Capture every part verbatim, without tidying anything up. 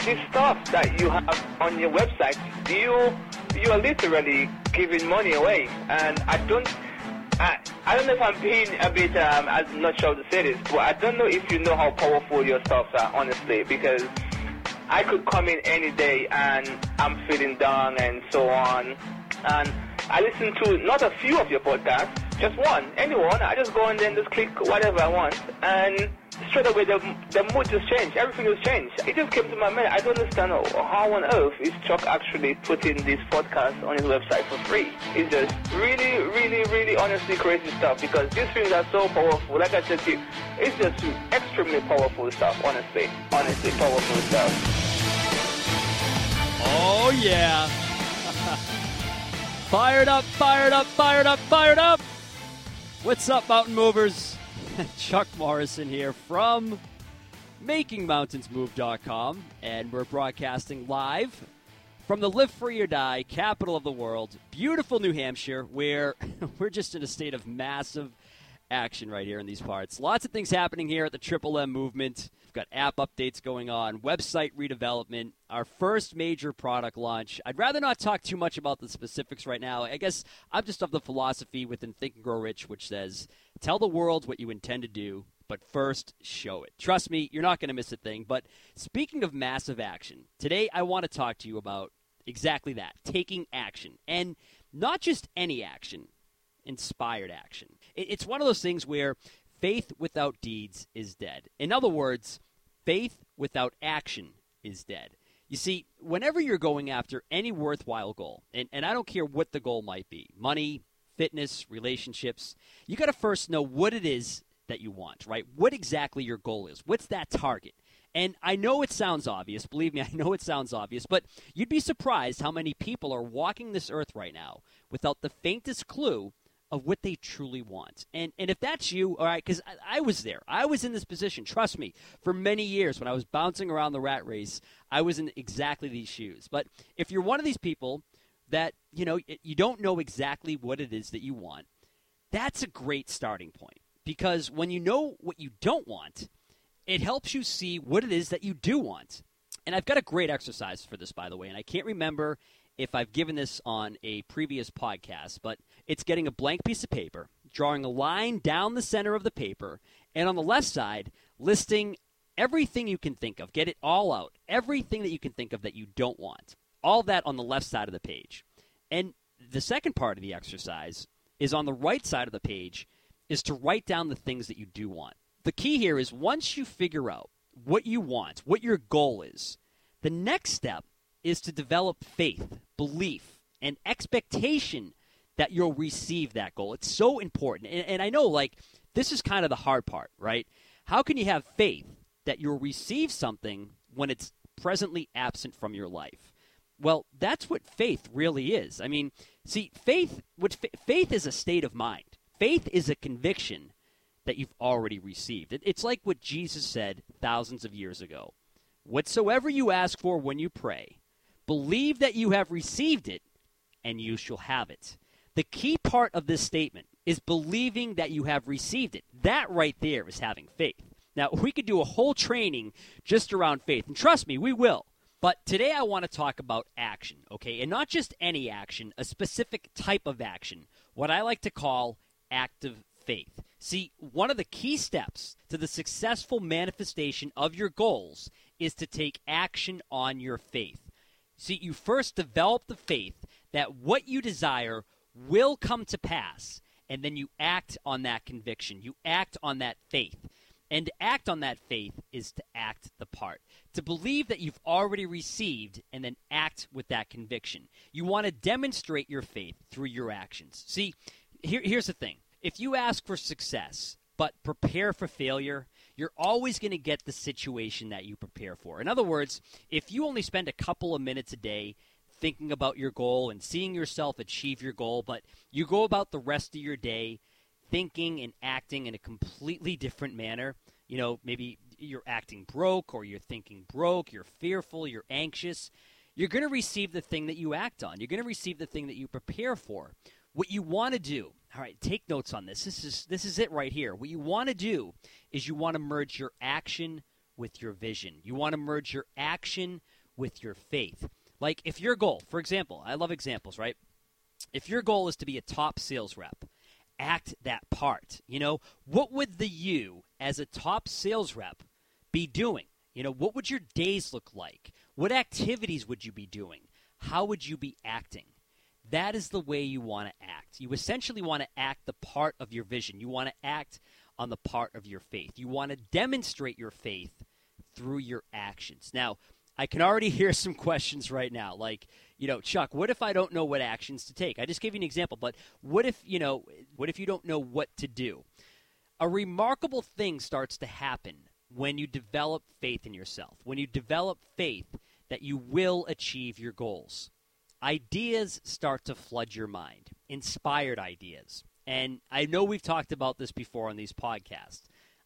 this stuff that you have on your website, you you are literally giving money away. And I don't, I, I don't know if I'm being a bit, um, I'm not sure how to say this, but I don't know if you know how powerful your stuff are, honestly, because I could come in any day and I'm feeling down and so on. And I listen to not a few of your podcasts, just one, anyone. I just go and then just click whatever I want, and straight away the the mood just changed. Everything just changed. It just came to my mind. I don't understand how on earth is Chuck actually putting this podcast on his website for free. It's just really, really, really honestly crazy stuff, because these things are so powerful. Like I said to you, it's just extremely powerful stuff, honestly. Honestly, powerful stuff. Oh, yeah. Fired up, fired up, fired up, fired up. What's up, Mountain Movers? Chuck Morrison here from making mountains move dot com, and we're broadcasting live from the Live Free or Die capital of the world, beautiful New Hampshire, where we're just in a state of massive action right here in these parts. Lots of things happening here at the Triple M movement. We've got app updates going on, website redevelopment, our first major product launch. I'd rather not talk too much about the specifics right now. I guess I'm just of the philosophy within Think and Grow Rich, which says, tell the world what you intend to do, but first show it. Trust me, you're not going to miss a thing. But speaking of massive action, today I want to talk to you about exactly that, taking action. And not just any action, inspired action. It's one of those things where faith without deeds is dead. In other words, faith without action is dead. You see, whenever you're going after any worthwhile goal, and, and I don't care what the goal might be, money, fitness, relationships, you got to first know what it is that you want, right? What exactly your goal is. What's that target? And I know it sounds obvious. Believe me, I know it sounds obvious, but you'd be surprised how many people are walking this earth right now without the faintest clue of what they truly want. And and if that's you, all right, because I, I was there. I was in this position, trust me, for many years when I was bouncing around the rat race, I was in exactly these shoes. But if you're one of these people that, you know, you don't know exactly what it is that you want, that's a great starting point. Because when you know what you don't want, it helps you see what it is that you do want. And I've got a great exercise for this, by the way, and I can't remember if I've given this on a previous podcast, but it's getting a blank piece of paper, drawing a line down the center of the paper, and on the left side, listing everything you can think of. Get it all out. Everything that you can think of that you don't want. All that on the left side of the page. And the second part of the exercise is on the right side of the page, is to write down the things that you do want. The key here is once you figure out what you want, what your goal is, the next step is to develop faith, belief, and expectation that you'll receive that goal. It's so important. And, and I know, like, this is kind of the hard part, right? How can you have faith that you'll receive something when it's presently absent from your life? Well, that's what faith really is. I mean, see, faith, what fa- faith is a state of mind. Faith is a conviction that you've already received. It, it's like what Jesus said thousands of years ago. Whatsoever you ask for when you pray, believe that you have received it, and you shall have it. The key part of this statement is believing that you have received it. That right there is having faith. Now, we could do a whole training just around faith, and trust me, we will. But today I want to talk about action, okay? And not just any action, a specific type of action, what I like to call active faith. See, one of the key steps to the successful manifestation of your goals is to take action on your faith. See, you first develop the faith that what you desire will come to pass, and then you act on that conviction. You act on that faith. And to act on that faith is to act the part. To believe that you've already received and then act with that conviction. You want to demonstrate your faith through your actions. See, here, here's the thing. If you ask for success but prepare for failure, you're always going to get the situation that you prepare for. In other words, if you only spend a couple of minutes a day thinking about your goal and seeing yourself achieve your goal, but you go about the rest of your day thinking and acting in a completely different manner, you know, maybe you're acting broke or you're thinking broke, you're fearful, you're anxious, you're going to receive the thing that you act on. You're going to receive the thing that you prepare for. What you want to do, all right, take notes on this. This is this is it right here. What you want to do is you want to merge your action with your vision. You want to merge your action with your faith. Like if your goal, for example, I love examples, right? If your goal is to be a top sales rep, act that part. You know, what would the you as a top sales rep be doing? You know, what would your days look like? What activities would you be doing? How would you be acting? That is the way you want to act. You essentially want to act the part of your vision. You want to act on the part of your faith. You want to demonstrate your faith through your actions. Now, I can already hear some questions right now, like, you know, Chuck, what if I don't know what actions to take? I just gave you an example, but what if, you know, what if you don't know what to do? A remarkable thing starts to happen when you develop faith in yourself, when you develop faith that you will achieve your goals. Ideas start to flood your mind, inspired ideas. And I know we've talked about this before on these podcasts.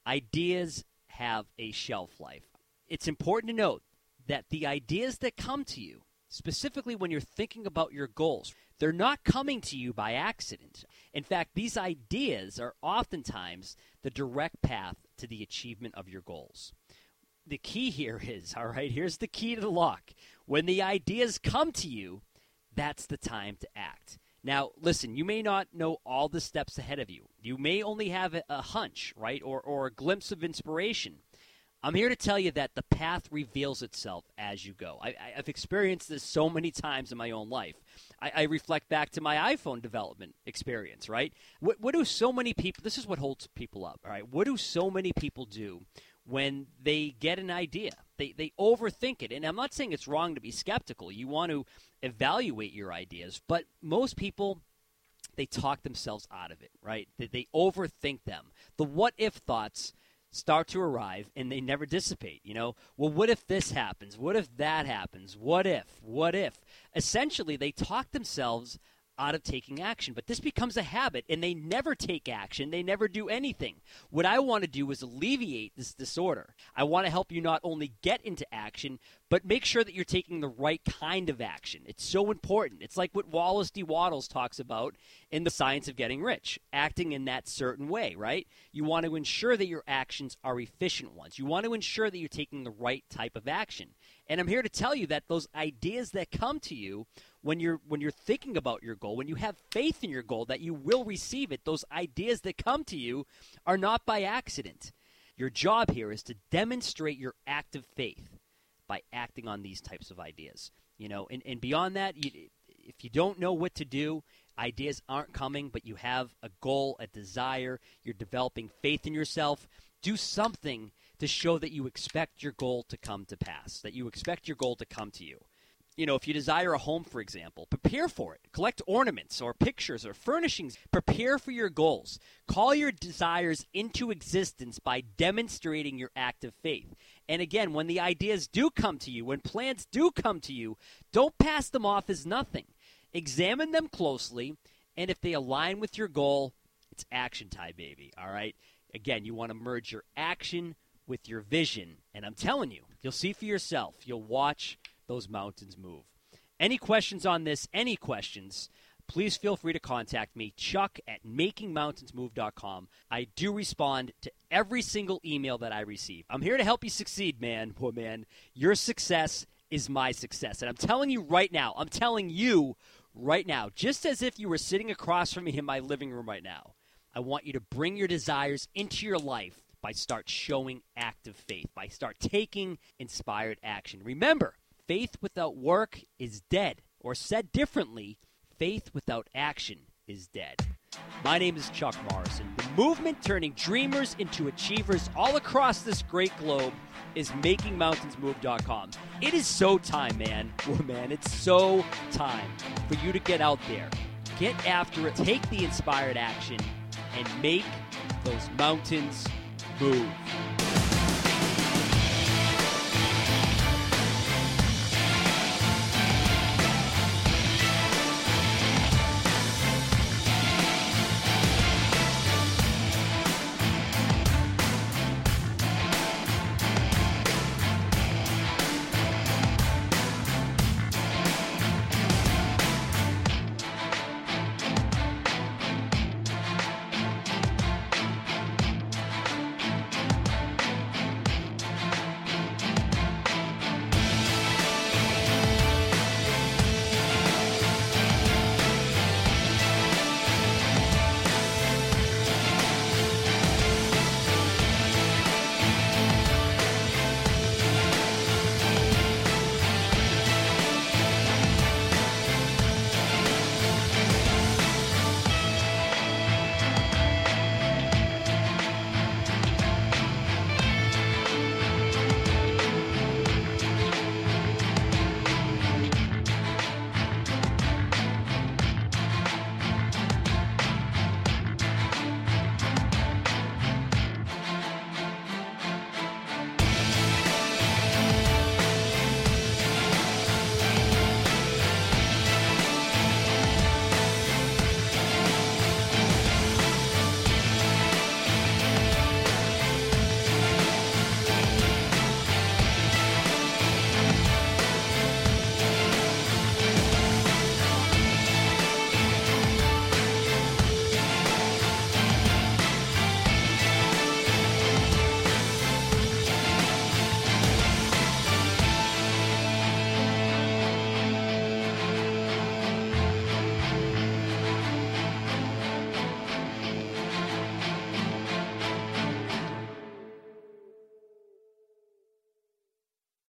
Ideas have a shelf life. It's important to note that the ideas that come to you, specifically when you're thinking about your goals, they're not coming to you by accident. In fact, these ideas are oftentimes the direct path to the achievement of your goals. The key here is, all right, here's the key to the lock. When the ideas come to you, that's the time to act. Now, listen, you may not know all the steps ahead of you. You may only have a, a hunch, right, or, or a glimpse of inspiration. I'm here to tell you that the path reveals itself as you go. I, I've experienced this so many times in my own life. I, I reflect back to my iPhone development experience, right? What, what do so many people, this is what holds people up, all right? What do so many people do when they get an idea? They, they overthink it. And I'm not saying it's wrong to be skeptical. You want to evaluate your ideas. But most people, they talk themselves out of it, right? They, they overthink them. The what-if thoughts start to arrive, and they never dissipate, you know? Well, what if this happens? What if that happens? What if? What if? Essentially, they talk themselves out of taking action, but this becomes a habit, and they never take action. They never do anything. What I want to do is alleviate this disorder. I want to help you not only get into action, but make sure that you're taking the right kind of action. It's so important. It's like what Wallace D. Wattles talks about in The Science of Getting Rich, acting in that certain way, right? You want to ensure that your actions are efficient ones. You want to ensure that you're taking the right type of action. And I'm here to tell you that those ideas that come to you when you're when you're thinking about your goal, when you have faith in your goal that you will receive it, those ideas that come to you are not by accident. Your job here is to demonstrate your active faith by acting on these types of ideas. You know, and, and beyond that, you, if you don't know what to do, ideas aren't coming, but you have a goal, a desire, you're developing faith in yourself, do something to show that you expect your goal to come to pass, that you expect your goal to come to you. You know, if you desire a home, for example, prepare for it. Collect ornaments or pictures or furnishings. Prepare for your goals. Call your desires into existence by demonstrating your active faith. And again, when the ideas do come to you, when plans do come to you, don't pass them off as nothing. Examine them closely, and if they align with your goal, it's action time, baby, all right? Again, you want to merge your action with your vision, and I'm telling you, you'll see for yourself. You'll watch those mountains move. Any questions on this, any questions, please feel free to contact me, Chuck at making mountains move dot com. I do respond to every single email that I receive. I'm here to help you succeed, man, poor man. Your success is my success. And I'm telling you right now, I'm telling you right now, just as if you were sitting across from me in my living room right now, I want you to bring your desires into your life by start showing active faith, by start taking inspired action. Remember, faith without work is dead. Or said differently, faith without action is dead. My name is Chuck Morrison. The movement turning dreamers into achievers all across this great globe is making mountains move dot com. It is so time, man. Oh, man, it's so time for you to get out there. Get after it. Take the inspired action and make those mountains move.